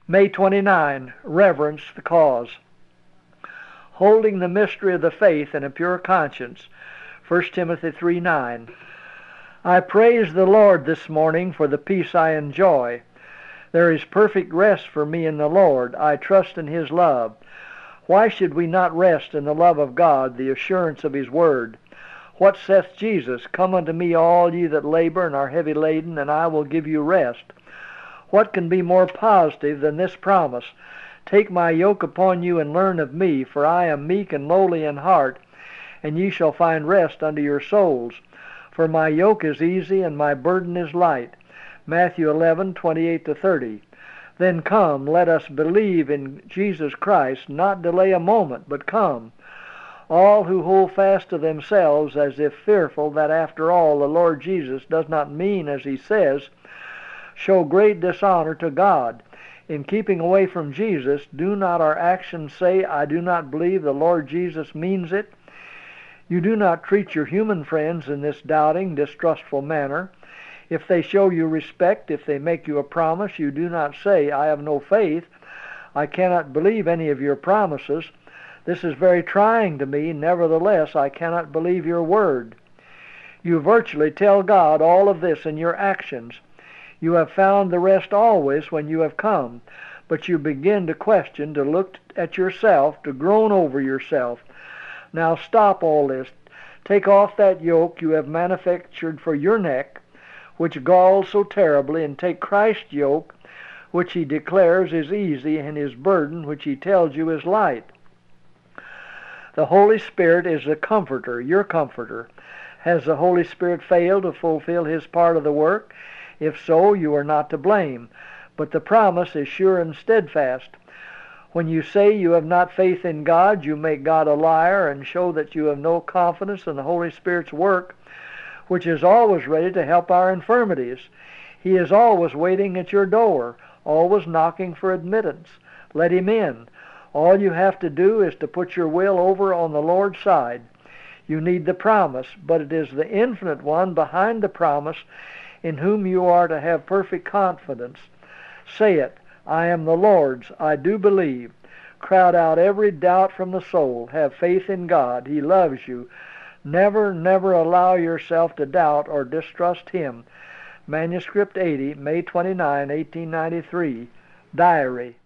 May 29. Reverence the cause. Holding the mystery of the faith in a pure conscience. 1 Timothy 3:9. I praise the Lord this morning for the peace I enjoy. There is perfect rest for me in the Lord. I trust in His love. Why should we not rest in the love of God, the assurance of His word? What saith Jesus? Come unto me, all ye that labor and are heavy laden, and I will give you rest. What can be more positive than this promise? Take my yoke upon you and learn of me, for I am meek and lowly in heart, and ye shall find rest unto your souls. For my yoke is easy and my burden is light. Matthew 11:28-30. Then come, let us believe in Jesus Christ, not delay a moment, but come. All who hold fast to themselves as if fearful that after all the Lord Jesus does not mean as He says, show great dishonor to God. In keeping away from Jesus, do not our actions say, I do not believe the Lord Jesus means it? You do not treat your human friends in this doubting, distrustful manner. If they show you respect, if they make you a promise, you do not say, I have no faith. I cannot believe any of your promises. This is very trying to me. Nevertheless, I cannot believe your word. You virtually tell God all of this in your actions. You have found the rest always when you have come, but you begin to question, to look at yourself, to groan over yourself. Now stop all this. Take off that yoke you have manufactured for your neck, which galls so terribly, and take Christ's yoke, which He declares is easy, and His burden, which He tells you is light. The Holy Spirit is the comforter, your comforter. Has the Holy Spirit failed to fulfill His part of the work? If so, you are not to blame. But the promise is sure and steadfast. When you say you have not faith in God, you make God a liar and show that you have no confidence in the Holy Spirit's work, which is always ready to help our infirmities. He is always waiting at your door, always knocking for admittance. Let Him in. All you have to do is to put your will over on the Lord's side. You need the promise, but it is the infinite one behind the promise in whom you are to have perfect confidence. Say it, I am the Lord's, I do believe. Crowd out every doubt from the soul. Have faith in God. He loves you. Never, never allow yourself to doubt or distrust Him. Manuscript 80, May 29, 1893. Diary.